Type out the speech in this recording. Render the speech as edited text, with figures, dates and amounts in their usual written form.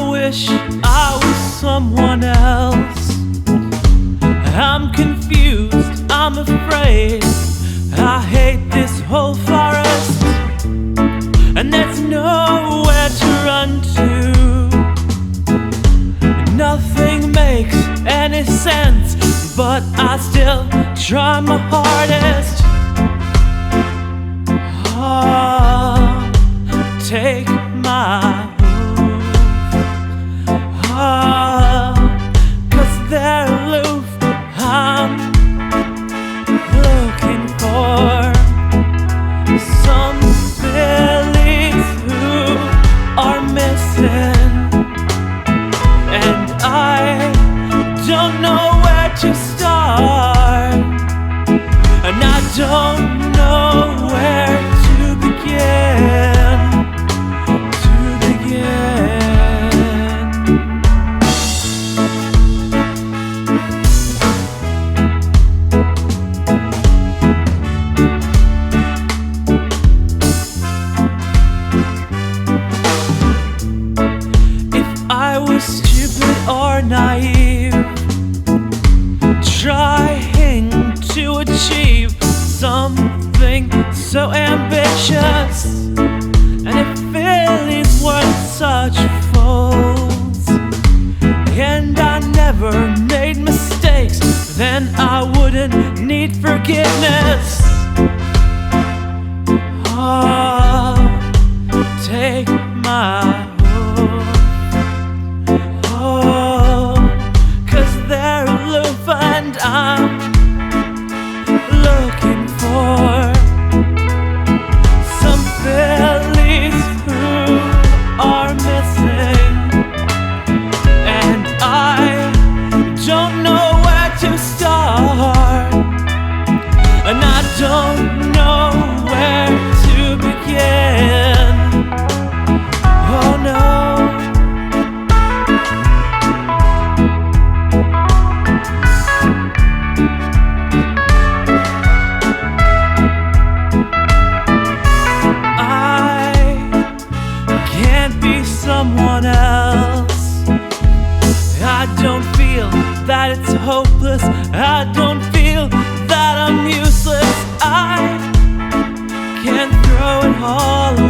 wish I was someone else. I'm confused, I'm afraid, I hate this whole forest, and there's nowhere to run to. Nothing makes any sense, but I still try my hardest. Oh, take my oh, 'cause they're aloof. I'm looking for some Billies who are missing, and I don't know where to start, and I don't know where to begin. Stupid or naive, trying to achieve something so ambitious, and if Billies weren't such fools, and I never made mistakes, then I wouldn't need forgiveness. Oh, take my and I'm looking for some Billies who are missing, and I don't know where to start, and I don't know where to begin. Oh no. Someone else. I don't feel that it's hopeless, I don't feel that I'm useless. I can't throw it all away.